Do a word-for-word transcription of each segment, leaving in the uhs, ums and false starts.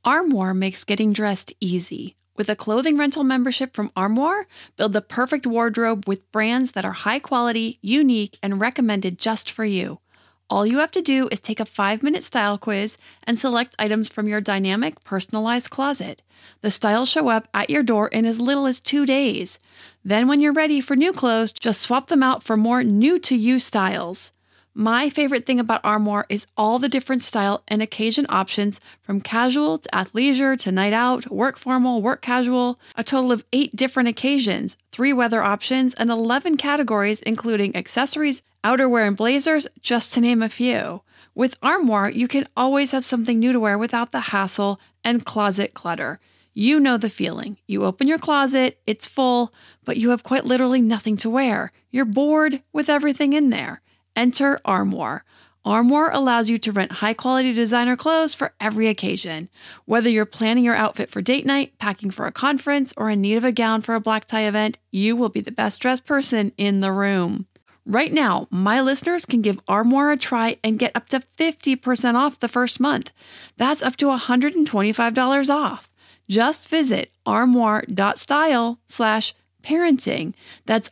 Armoire makes getting dressed easy. With a clothing rental membership from Armoire, build the perfect wardrobe with brands that are high quality, unique, and recommended just for you. All you have to do is take a five-minute style quiz and select items from your dynamic, personalized closet. The styles show up at your door in as little as two days. Then when you're ready for new clothes, just swap them out for more new-to-you styles. My favorite thing about Armoire is all the different style and occasion options, from casual to athleisure to night out, work formal, work casual, a total of eight different occasions, three weather options, and eleven categories including accessories, outerwear, and blazers, just to name a few. With Armoire, you can always have something new to wear without the hassle and closet clutter. You know the feeling. You open your closet, it's full, but you have quite literally nothing to wear. You're bored with everything in there. Enter Armoire. Armoire allows you to rent high-quality designer clothes for every occasion. Whether you're planning your outfit for date night, packing for a conference, or in need of a gown for a black tie event, you will be the best-dressed person in the room. Right now, my listeners can give Armoire a try and get up to fifty percent off the first month. That's up to one hundred twenty-five dollars off. Just visit armoire.style slash parenting. That's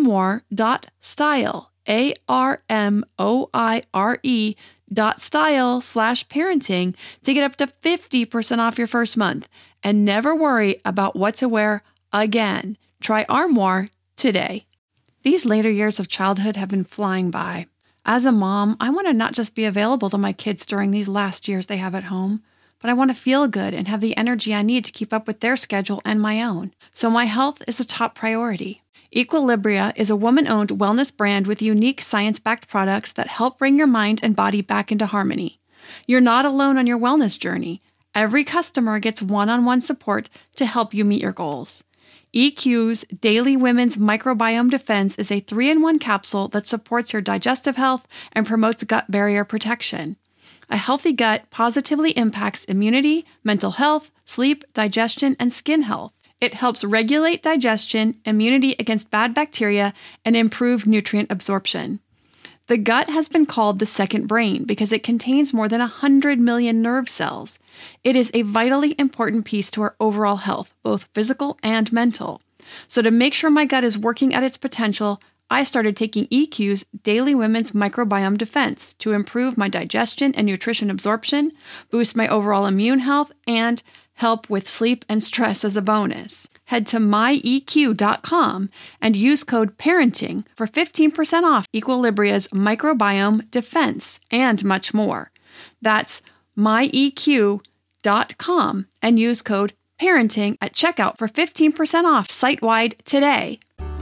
armoire.style. A R M O I R E dot style slash parenting to get up to fifty percent off your first month and never worry about what to wear again. Try Armoire today. These later years of childhood have been flying by. As a mom, I want to not just be available to my kids during these last years they have at home, but I want to feel good and have the energy I need to keep up with their schedule and my own. So my health is a top priority. Equilibria is a woman-owned wellness brand with unique science-backed products that help bring your mind and body back into harmony. You're not alone on your wellness journey. Every customer gets one-on-one support to help you meet your goals. E Q's Daily Women's Microbiome Defense is a three-in-one capsule that supports your digestive health and promotes gut barrier protection. A healthy gut positively impacts immunity, mental health, sleep, digestion, and skin health. It helps regulate digestion, immunity against bad bacteria, and improve nutrient absorption. The gut has been called the second brain because it contains more than one hundred million nerve cells. It is a vitally important piece to our overall health, both physical and mental. So to make sure my gut is working at its potential, I started taking E Q's Daily Women's Microbiome Defense to improve my digestion and nutrition absorption, boost my overall immune health, and help with sleep and stress as a bonus. Head to my E Q dot com and use code PARENTING for fifteen percent off Equilibria's Microbiome Defense and much more. That's my E Q dot com and use code PARENTING at checkout for fifteen percent off site-wide today.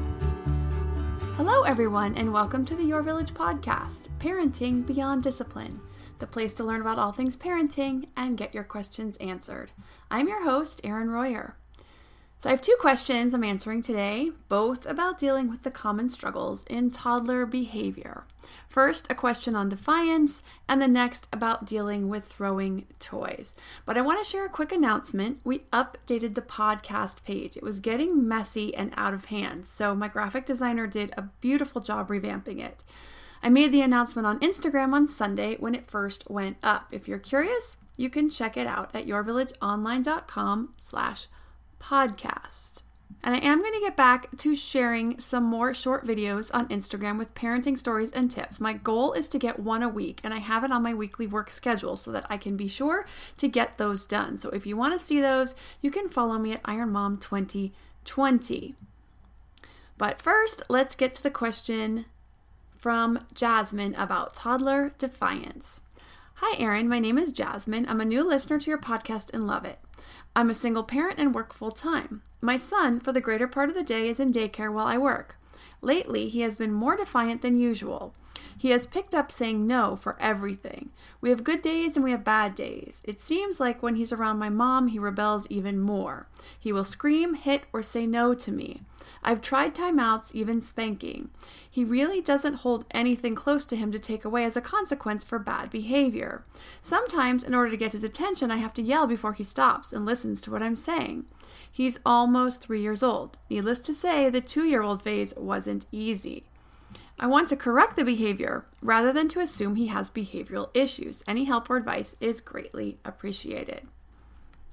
Hello everyone and welcome to the Your Village podcast, Parenting Beyond Discipline, the place to learn about all things parenting and get your questions answered. I'm your host, Erin Royer. So I have two questions I'm answering today, both about dealing with the common struggles in toddler behavior. First, a question on defiance, and the next about dealing with throwing toys. But I want to share a quick announcement. We updated the podcast page. It was getting messy and out of hand, so my graphic designer did a beautiful job revamping it. I made the announcement on Instagram on Sunday when it first went up. If you're curious, you can check it out at yourvillageonline.com slash podcast. And I am going to get back to sharing some more short videos on Instagram with parenting stories and tips. My goal is to get one a week, and I have it on my weekly work schedule so that I can be sure to get those done. So if you want to see those, you can follow me at Iron Mom twenty twenty. But first, let's get to the question from Jasmine about toddler defiance. Hi, Erin. My name is Jasmine. I'm a new listener to your podcast and love it. I'm a single parent and work full-time. My son, for the greater part of the day, is in daycare while I work. Lately, he has been more defiant than usual. He has picked up saying no for everything. We have good days and we have bad days. It seems like when he's around my mom, he rebels even more. He will scream, hit, or say no to me. I've tried timeouts, even spanking. He really doesn't hold anything close to him to take away as a consequence for bad behavior. Sometimes, in order to get his attention, I have to yell before he stops and listens to what I'm saying. He's almost three years old. Needless to say, the two-year-old phase wasn't easy. I want to correct the behavior rather than to assume he has behavioral issues. Any help or advice is greatly appreciated.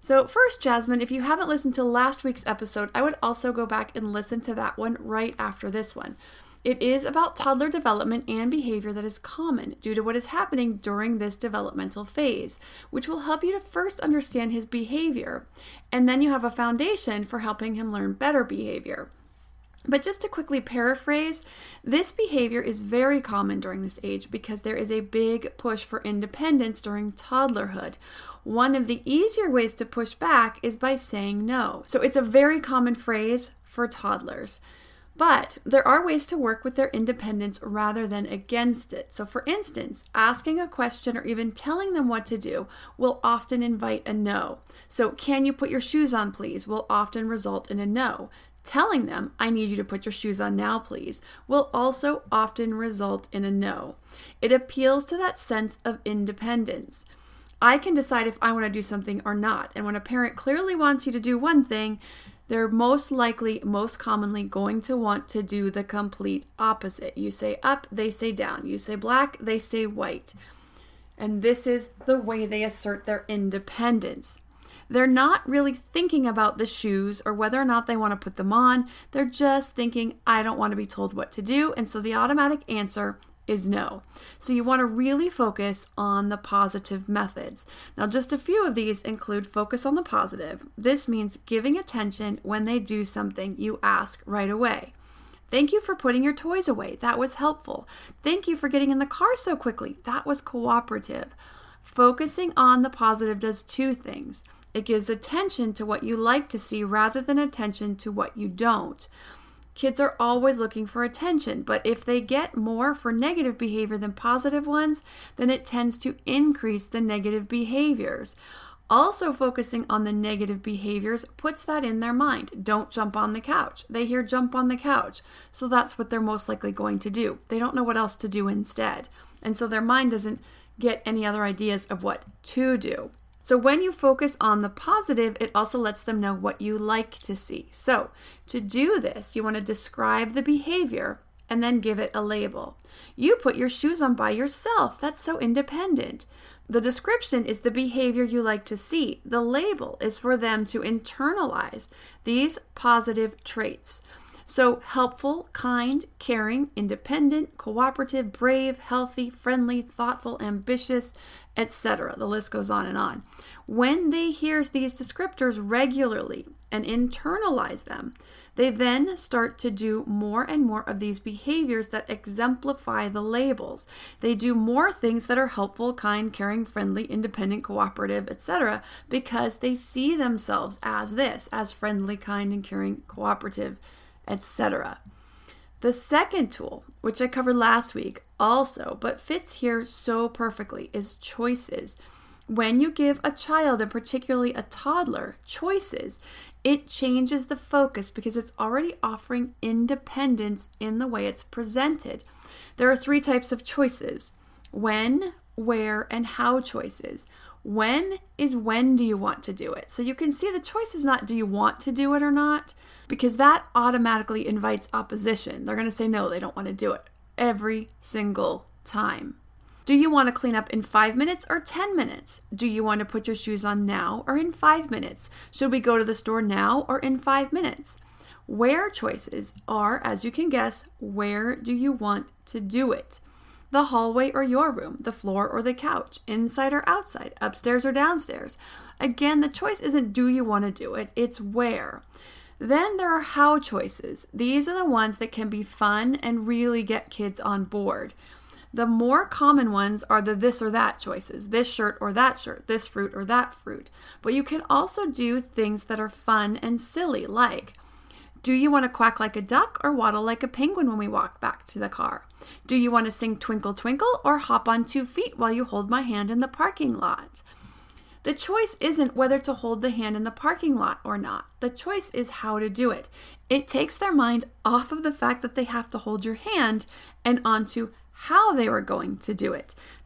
So first, Jasmine, if you haven't listened to last week's episode, I would also go back and listen to that one right after this one. It is about toddler development and behavior that is common due to what is happening during this developmental phase, which will help you to first understand his behavior, and then you have a foundation for helping him learn better behavior. But just to quickly paraphrase, this behavior is very common during this age because there is a big push for independence during toddlerhood. One of the easier ways to push back is by saying no. So it's a very common phrase for toddlers. But there are ways to work with their independence rather than against it. So for instance, asking a question or even telling them what to do will often invite a no. So can you put your shoes on, please, will often result in a no. Telling them, I need you to put your shoes on now, please, will also often result in a no. It appeals to that sense of independence. I can decide if I want to do something or not. And when a parent clearly wants you to do one thing, they're most likely, most commonly going to want to do the complete opposite. You say up, they say down. You say black, they say white. And this is the way they assert their independence. They're not really thinking about the shoes or whether or not they want to put them on. They're just thinking, I don't want to be told what to do. And so the automatic answer is no. So you want to really focus on the positive methods. Now, just a few of these include focus on the positive. This means giving attention when they do something you ask right away. Thank you for putting your toys away. That was helpful. Thank you for getting in the car so quickly. That was cooperative. Focusing on the positive does two things. It gives attention to what you like to see rather than attention to what you don't. Kids are always looking for attention, but if they get more for negative behavior than positive ones, then it tends to increase the negative behaviors. Also, focusing on the negative behaviors puts that in their mind. Don't jump on the couch. They hear jump on the couch, so that's what they're most likely going to do. They don't know what else to do instead, and so their mind doesn't get any other ideas of what to do. So when you focus on the positive, it also lets them know what you like to see. So to do this, you want to describe the behavior and then give it a label. You put your shoes on by yourself. That's so independent. The description is the behavior you like to see. The label is for them to internalize these positive traits. So helpful, kind, caring, independent, cooperative, brave, healthy, friendly, thoughtful, ambitious, et cetera. The list goes on and on. When they hear these descriptors regularly and internalize them, they then start to do more and more of these behaviors that exemplify the labels. They do more things that are helpful, kind, caring, friendly, independent, cooperative, et cetera, because they see themselves as this, as friendly, kind, and caring, cooperative, et cetera. The second tool, which I covered last week also, but fits here so perfectly, is choices. When you give a child, and particularly a toddler, choices, it changes the focus because it's already offering independence in the way it's presented. There are three types of choices: when, where, and how choices. When is when do you want to do it? So you can see the choice is not do you want to do it or not, because that automatically invites opposition. They're going to say no, they don't want to do it every single time. Do you want to clean up in five minutes or ten minutes? Do you want to put your shoes on now or in five minutes? Should we go to the store now or in five minutes? Where choices are, as you can guess, where do you want to do it? The hallway or your room, the floor or the couch, inside or outside, upstairs or downstairs. Again, the choice isn't do you want to do it, it's where. Then there are how choices. These are the ones that can be fun and really get kids on board. The more common ones are the this or that choices, this shirt or that shirt, this fruit or that fruit. But you can also do things that are fun and silly, like, do you want to quack like a duck or waddle like a penguin when we walk back to the car? Do you want to sing Twinkle Twinkle or hop on two feet while you hold my hand in the parking lot? The choice isn't whether to hold the hand in the parking lot or not. The choice is how to do it. It takes their mind off of the fact that they have to hold your hand and onto how they were going to do it.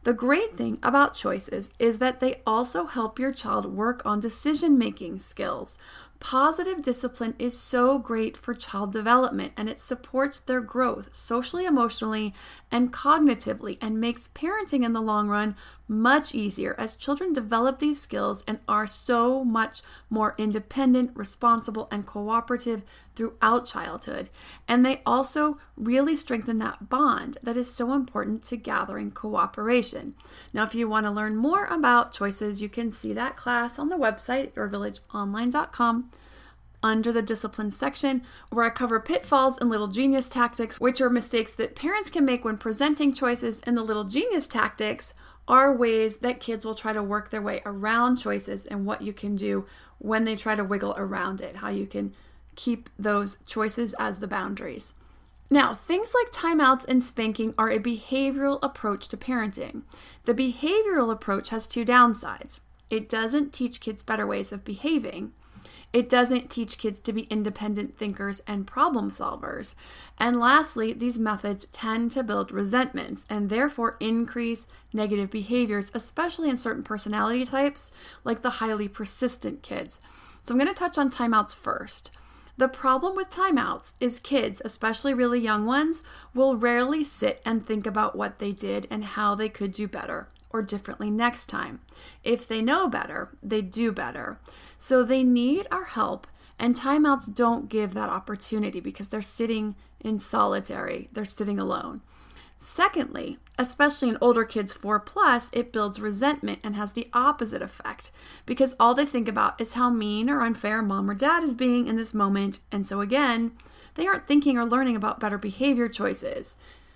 The great thing about choices is that they also help your child work on decision-making skills. Positive discipline is so great for child development, and it supports their growth socially, emotionally, and cognitively, and makes parenting in the long run much easier as children develop these skills and are so much more independent, responsible, and cooperative throughout childhood. And they also really strengthen that bond that is so important to gathering cooperation. Now, if you want to learn more about choices, you can see that class on the website, your village online dot com. Under the discipline section, where I cover pitfalls and little genius tactics, which are mistakes that parents can make when presenting choices. And the little genius tactics are ways that kids will try to work their way around choices and what you can do when they try to wiggle around it, how you can keep those choices as the boundaries. Now, things like timeouts and spanking are a behavioral approach to parenting. The behavioral approach has two downsides. It doesn't teach kids better ways of behaving. It doesn't teach kids to be independent thinkers and problem solvers. And lastly, these methods tend to build resentments and therefore increase negative behaviors, especially in certain personality types, like the highly persistent kids. So I'm going to touch on timeouts first. The problem with timeouts is kids, especially really young ones, will rarely sit and think about what they did and how they could do better or differently next time. If they know better, they do better. So they need our help, and timeouts don't give that opportunity because they're sitting in solitary, they're sitting alone. Secondly, especially in older kids four plus, it builds resentment and has the opposite effect because all they think about is how mean or unfair mom or dad is being in this moment. And so again, they aren't thinking or learning about better behavior choices.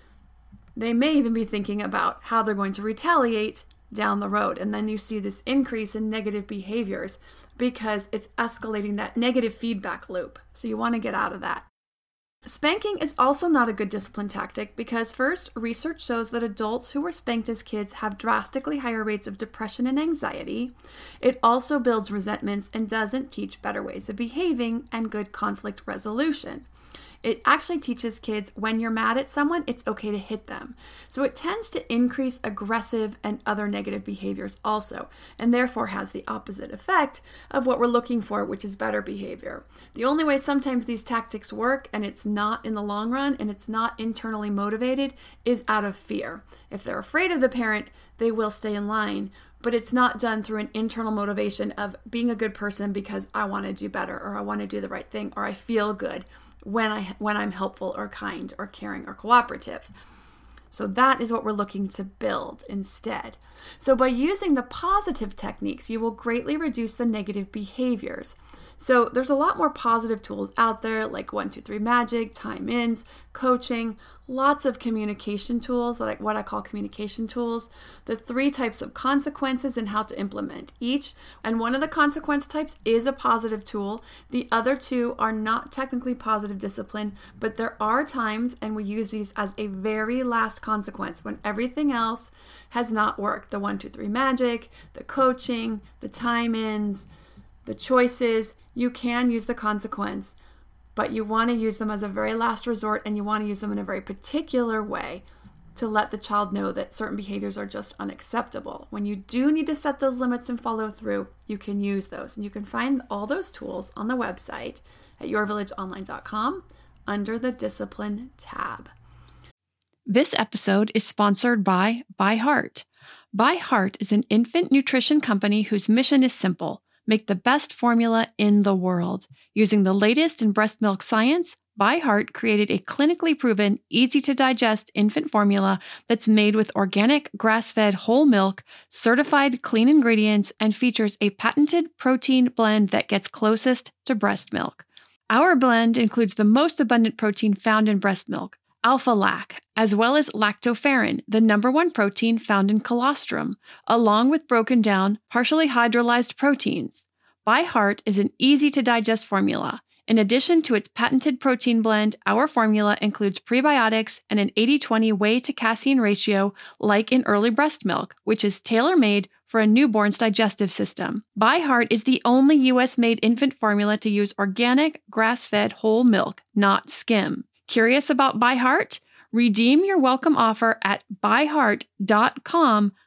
They may even be thinking about how they're going to retaliate down the road. And then you see this increase in negative behaviors because it's escalating that negative feedback loop. So you want to get out of that. Spanking is also not a good discipline tactic because first, research shows that adults who were spanked as kids have drastically higher rates of depression and anxiety. It also builds resentments and doesn't teach better ways of behaving and good conflict resolution. It actually teaches kids when you're mad at someone, it's okay to hit them. So it tends to increase aggressive and other negative behaviors also, and therefore has the opposite effect of what we're looking for, which is better behavior. The only way sometimes these tactics work, and it's not in the long run, and it's not internally motivated, is out of fear. If they're afraid of the parent, they will stay in line, but it's not done through an internal motivation of being a good person because I want to do better, or I want to do the right thing, or I feel good when I when I'm helpful or kind or caring or cooperative. So that is what we're looking to build instead. So by using the positive techniques, you will greatly reduce the negative behaviors. So there's a lot more positive tools out there like one two three Magic, time-ins, coaching, lots of communication tools, like what I call communication tools, the three types of consequences and how to implement each. And one of the consequence types is a positive tool. The other two are not technically positive discipline, but there are times, and we use these as a very last consequence when everything else has not worked. The one two three Magic, the coaching, the time-ins, the choices, you can use the consequence, but you want to use them as a very last resort, and you want to use them in a very particular way to let the child know that certain behaviors are just unacceptable. When you do need to set those limits and follow through, you can use those. And you can find all those tools on the website at your village online dot com under the Discipline tab. This episode is sponsored by ByHeart. ByHeart is an infant nutrition company whose mission is simple: make the best formula in the world. Using the latest in breast milk science, ByHeart created a clinically proven, easy-to-digest infant formula that's made with organic, grass-fed whole milk, certified clean ingredients, and features a patented protein blend that gets closest to breast milk. Our blend includes the most abundant protein found in breast milk, alpha-lac, as well as lactoferrin, the number one protein found in colostrum, along with broken down, partially hydrolyzed proteins. ByHeart is an easy-to-digest formula. In addition to its patented protein blend, our formula includes prebiotics and an eighty twenty whey to casein ratio like in early breast milk, which is tailor-made for a newborn's digestive system. ByHeart is the only U S-made infant formula to use organic, grass-fed whole milk, not skim. Curious about ByHeart? Redeem your welcome offer at byheart dot com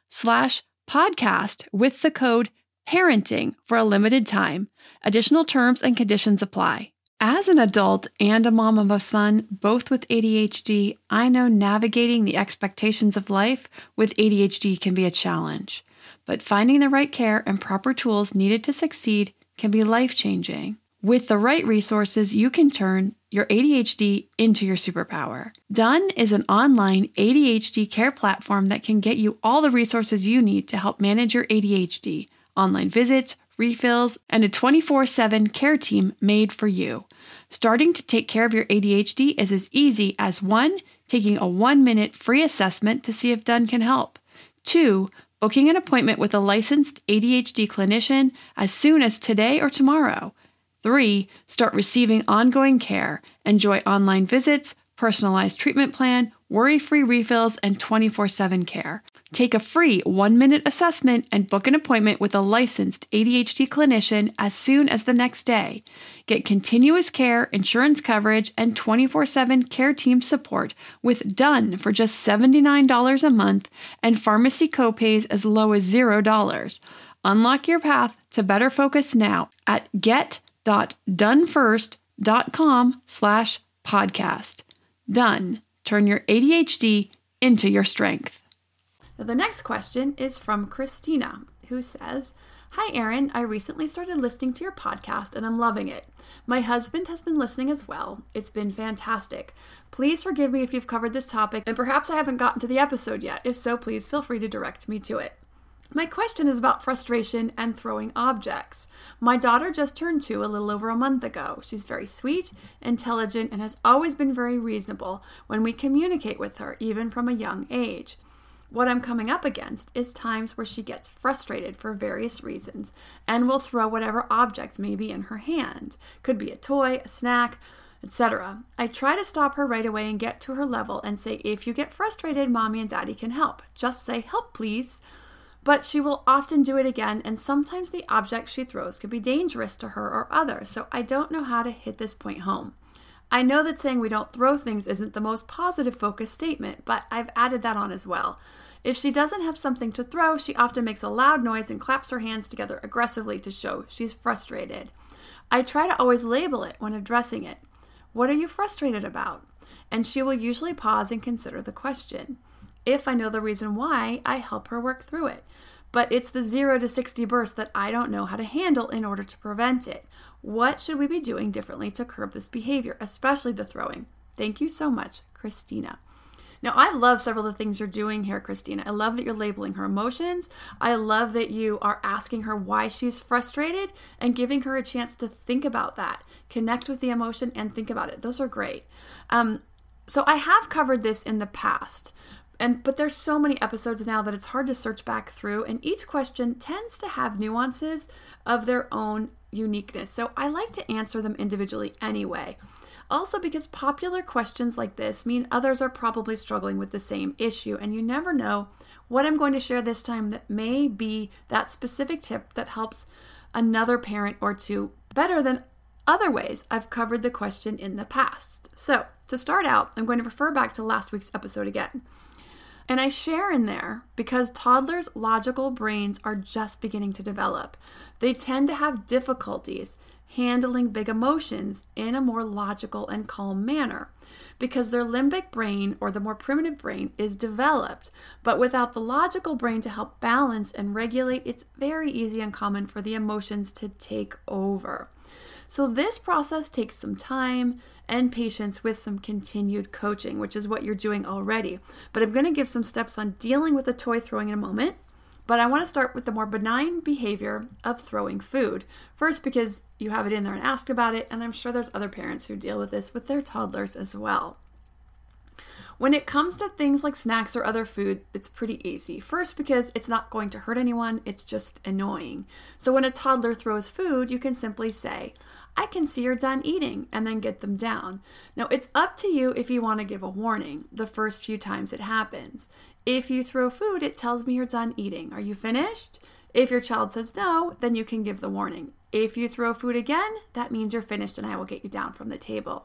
slash podcast with the code parenting for a limited time. Additional terms and conditions apply. As an adult and a mom of a son, both with A D H D, I know navigating the expectations of life with A D H D can be a challenge. But finding the right care and proper tools needed to succeed can be life-changing. With the right resources, you can turn your A D H D into your superpower. Done is an online A D H D care platform that can get you all the resources you need to help manage your A D H D, online visits, refills, and a twenty-four seven care team made for you. Starting to take care of your A D H D is as easy as one, taking a one-minute free assessment to see if Done can help. Two, booking an appointment with a licensed A D H D clinician as soon as today or tomorrow. Three, start receiving ongoing care. Enjoy online visits, personalized treatment plan, worry-free refills, and twenty-four seven care. Take a free one-minute assessment and book an appointment with a licensed A D H D clinician as soon as the next day. Get continuous care, insurance coverage, and twenty-four seven care team support with Done for just seventy-nine dollars a month and pharmacy copays as low as zero dollars. Unlock your path to better focus now at get.donefirst.com slash podcast. Done. Turn your A D H D into your strength. The next question is from Christina, who says, "Hi, Erin. I recently started listening to your podcast and I'm loving it. My husband has been listening as well. It's been fantastic. Please forgive me if you've covered this topic and perhaps I haven't gotten to the episode yet. If so, please feel free to direct me to it. My question is about frustration and throwing objects. My daughter just turned two a little over a month ago. She's very sweet, intelligent, and has always been very reasonable when we communicate with her, even from a young age. What I'm coming up against is times where she gets frustrated for various reasons and will throw whatever object may be in her hand. Could be a toy, a snack, et cetera. I try to stop her right away and get to her level and say, if you get frustrated, mommy and daddy can help. Just say, help, please. But she will often do it again, and sometimes the object she throws could be dangerous to her or others, so I don't know how to hit this point home. I know that saying we don't throw things isn't the most positive focused statement, but I've added that on as well. If she doesn't have something to throw, she often makes a loud noise and claps her hands together aggressively to show she's frustrated. I try to always label it when addressing it. What are you frustrated about? And she will usually pause and consider the question. If I know the reason why, I help her work through it. But it's the zero to sixty burst that I don't know how to handle in order to prevent it. What should we be doing differently to curb this behavior, especially the throwing? Thank you so much, Christina." Now, I love several of the things you're doing here, Christina. I love that you're labeling her emotions. I love that you are asking her why she's frustrated and giving her a chance to think about that, connect with the emotion and think about it. Those are great. Um, so I have covered this in the past. And but there's so many episodes now that it's hard to search back through, and each question tends to have nuances of their own uniqueness. So I like to answer them individually anyway. Also, because popular questions like this mean others are probably struggling with the same issue, and you never know what I'm going to share this time that may be that specific tip that helps another parent or two better than other ways I've covered the question in the past. So to start out, I'm going to refer back to last week's episode again. And I share in there because toddlers' logical brains are just beginning to develop. They tend to have difficulties handling big emotions in a more logical and calm manner because their limbic brain, or the more primitive brain, is developed. But without the logical brain to help balance and regulate, it's very easy and common for the emotions to take over. So this process takes some time and patience with some continued coaching, which is what you're doing already. But I'm going to give some steps on dealing with the toy throwing in a moment. But I want to start with the more benign behavior of throwing food. First, because you have it in there and asked about it, and I'm sure there's other parents who deal with this with their toddlers as well. When it comes to things like snacks or other food, it's pretty easy. First, because it's not going to hurt anyone, it's just annoying. So when a toddler throws food, you can simply say, I can see you're done eating, and then get them down. Now, it's up to you if you want to give a warning the first few times it happens. If you throw food, it tells me you're done eating. Are you finished? If your child says no, then you can give the warning. If you throw food again, that means you're finished and I will get you down from the table.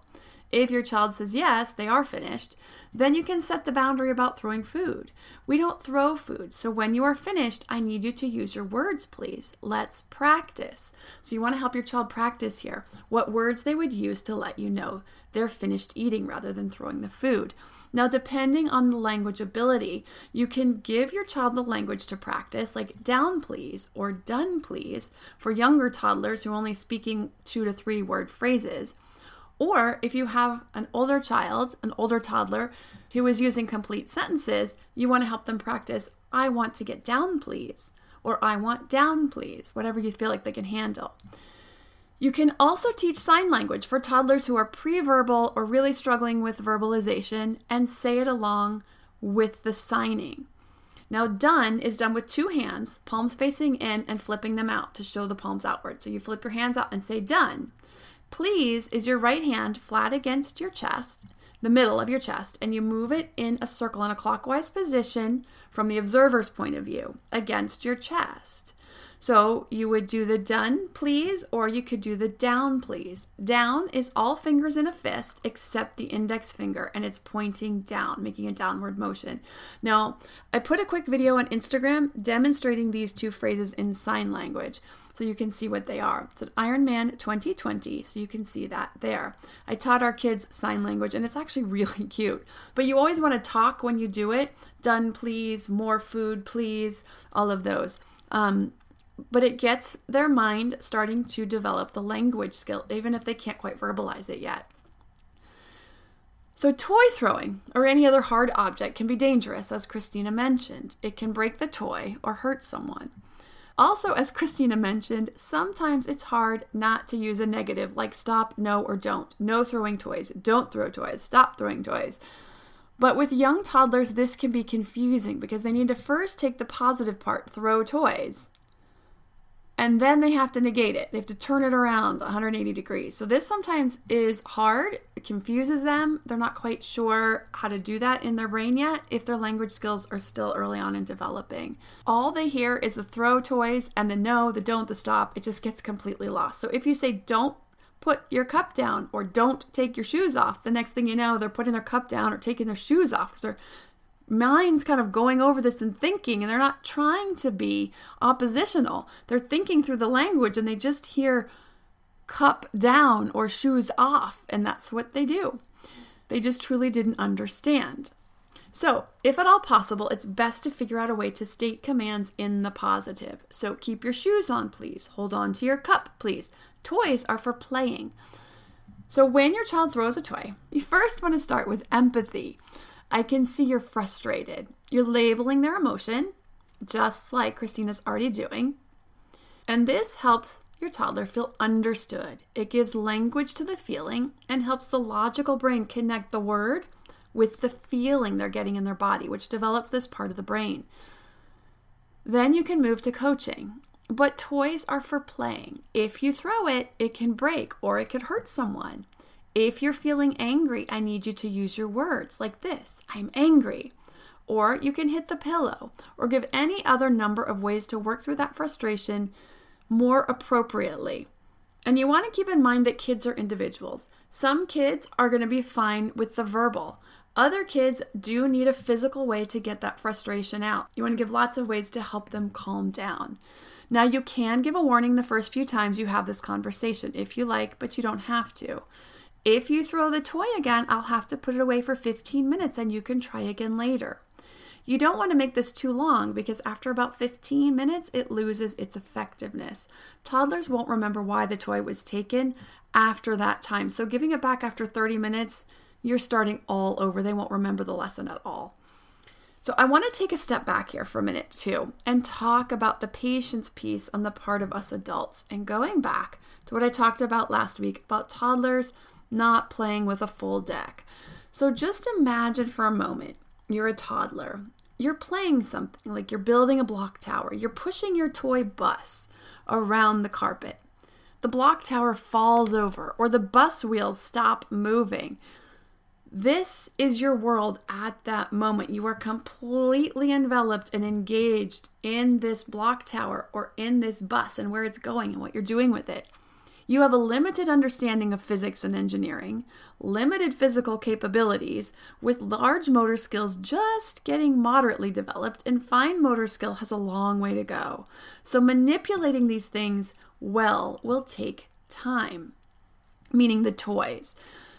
If your child says yes, they are finished, then you can set the boundary about throwing food. We don't throw food, so when you are finished, I need you to use your words, please. Let's practice. So you want to help your child practice here, what words they would use to let you know they're finished eating rather than throwing the food. Now, depending on the language ability, you can give your child the language to practice, like down please or done please, for younger toddlers who are only speaking two to three word phrases. Or if you have an older child, an older toddler who is using complete sentences, you want to help them practice, I want to get down please, or I want down please, whatever you feel like they can handle. You can also teach sign language for toddlers who are pre-verbal or really struggling with verbalization and say it along with the signing. Now, done is done with two hands, palms facing in and flipping them out to show the palms outward. So you flip your hands out and say done. Please is your right hand flat against your chest, the middle of your chest, and you move it in a circle in a clockwise position from the observer's point of view against your chest. So you would do the done please, or you could do the down please. Down is all fingers in a fist except the index finger, and it's pointing down, making a downward motion. Now, I put a quick video on Instagram demonstrating these two phrases in sign language, so you can see what they are. It's at Ironman twenty twenty, so you can see that there. I taught our kids sign language, and it's actually really cute. But you always want to talk when you do it. Done please, more food please, all of those. Um, But it gets their mind starting to develop the language skill, even if they can't quite verbalize it yet. So toy throwing or any other hard object can be dangerous, as Christina mentioned. It can break the toy or hurt someone. Also, as Christina mentioned, sometimes it's hard not to use a negative like stop, no, or don't. No throwing toys. Don't throw toys. Stop throwing toys. But with young toddlers, this can be confusing because they need to first take the positive part, throw toys, and then they have to negate it. They have to turn it around one hundred eighty degrees. So this sometimes is hard. It confuses them. They're not quite sure how to do that in their brain yet if their language skills are still early on in developing. All they hear is the throw toys and the no, the don't, the stop. It just gets completely lost. So if you say don't put your cup down or don't take your shoes off, the next thing you know, they're putting their cup down or taking their shoes off because they're mind's kind of going over this and thinking, and they're not trying to be oppositional. They're thinking through the language, and they just hear cup down or shoes off, and that's what they do. They just truly didn't understand. So, if at all possible, it's best to figure out a way to state commands in the positive. So, keep your shoes on, please. Hold on to your cup, please. Toys are for playing. So, when your child throws a toy, you first want to start with empathy. I can see you're frustrated. You're labeling their emotion, just like Christina's already doing. And this helps your toddler feel understood. It gives language to the feeling and helps the logical brain connect the word with the feeling they're getting in their body, which develops this part of the brain. Then you can move to coaching. But toys are for playing. If you throw it, it can break or it could hurt someone. If you're feeling angry, I need you to use your words like this, I'm angry. Or you can hit the pillow or give any other number of ways to work through that frustration more appropriately. And you want to keep in mind that kids are individuals. Some kids are going to be fine with the verbal. Other kids do need a physical way to get that frustration out. You want to give lots of ways to help them calm down. Now, you can give a warning the first few times you have this conversation if you like, but you don't have to. If you throw the toy again, I'll have to put it away for fifteen minutes and you can try again later. You don't want to make this too long because after about fifteen minutes, it loses its effectiveness. Toddlers won't remember why the toy was taken after that time. So giving it back after thirty minutes, you're starting all over. They won't remember the lesson at all. So I want to take a step back here for a minute too and talk about the patience piece on the part of us adults and going back to what I talked about last week about toddlers not playing with a full deck. So just imagine for a moment, you're a toddler. You're playing something like you're building a block tower. You're pushing your toy bus around the carpet. The block tower falls over or the bus wheels stop moving. This is your world at that moment. You are completely enveloped and engaged in this block tower or in this bus and where it's going and what you're doing with it. You have a limited understanding of physics and engineering, limited physical capabilities, with large motor skills just getting moderately developed, and fine motor skill has a long way to go. So manipulating these things well will take time, meaning the toys.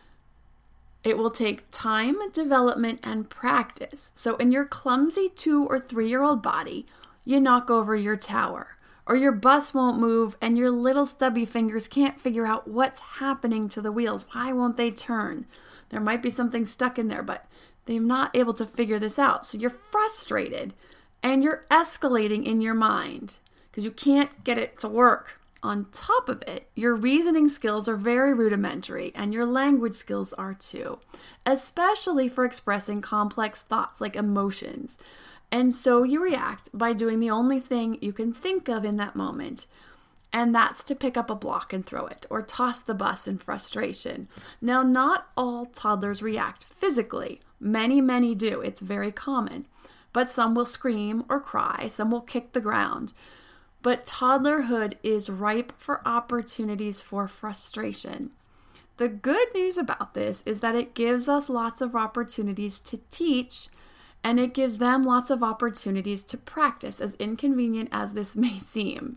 It will take time, development, and practice. So in your clumsy two or three-year-old body, you knock over your tower, or your bus won't move and your little stubby fingers can't figure out what's happening to the wheels. Why won't they turn? There might be something stuck in there, but they're not able to figure this out. So you're frustrated and you're escalating in your mind because you can't get it to work. On top of it, your reasoning skills are very rudimentary and your language skills are too, especially for expressing complex thoughts like emotions. And so you react by doing the only thing you can think of in that moment, and that's to pick up a block and throw it, or toss the bus in frustration. Now, not all toddlers react physically. Many, many do. It's very common. But some will scream or cry. Some will kick the ground. But toddlerhood is ripe for opportunities for frustration. The good news about this is that it gives us lots of opportunities to teach, and it gives them lots of opportunities to practice, as inconvenient as this may seem.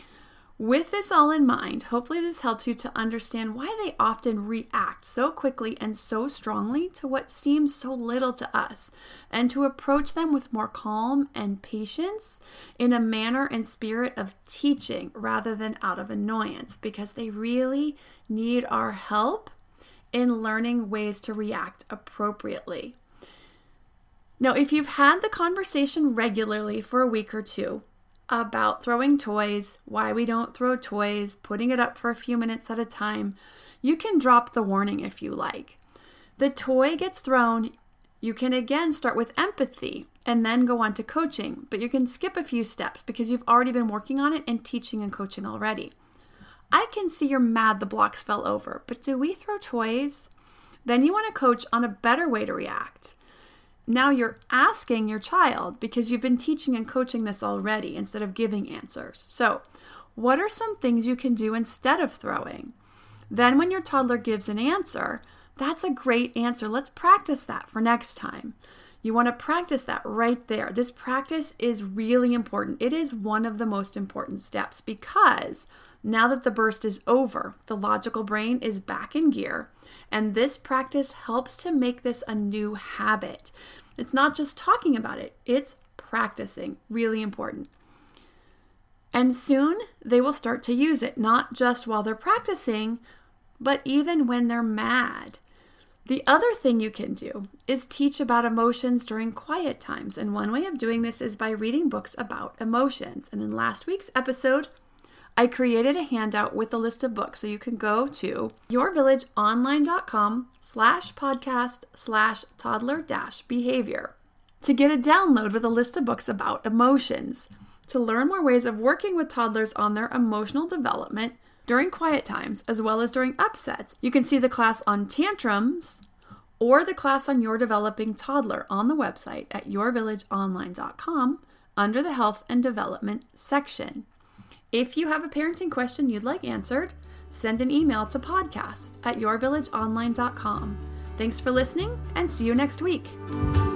With this all in mind, hopefully this helps you to understand why they often react so quickly and so strongly to what seems so little to us, and to approach them with more calm and patience in a manner and spirit of teaching rather than out of annoyance, because they really need our help in learning ways to react appropriately. Now, if you've had the conversation regularly for a week or two about throwing toys, why we don't throw toys, putting it up for a few minutes at a time, you can drop the warning if you like. The toy gets thrown, you can again start with empathy and then go on to coaching, but you can skip a few steps because you've already been working on it and teaching and coaching already. I can see you're mad the blocks fell over, but do we throw toys? Then you want to coach on a better way to react. Now you're asking your child because you've been teaching and coaching this already instead of giving answers. So, what are some things you can do instead of throwing? Then when your toddler gives an answer, that's a great answer. Let's practice that for next time. You want to practice that right there. This practice is really important. It is one of the most important steps because now that the burst is over, the logical brain is back in gear, and this practice helps to make this a new habit. It's not just talking about it, it's practicing. Really important. And soon they will start to use it, not just while they're practicing, but even when they're mad. The other thing you can do is teach about emotions during quiet times. And one way of doing this is by reading books about emotions. And in last week's episode, I created a handout with a list of books. So you can go to yourvillageonline.com slash podcast slash toddler dash behavior to get a download with a list of books about emotions, to learn more ways of working with toddlers on their emotional development during quiet times, as well as during upsets. You can see the class on tantrums or the class on your developing toddler on the website at your village online dot com under the Health and Development section. If you have a parenting question you'd like answered, send an email to podcast at your village online dot com. Thanks for listening, and see you next week.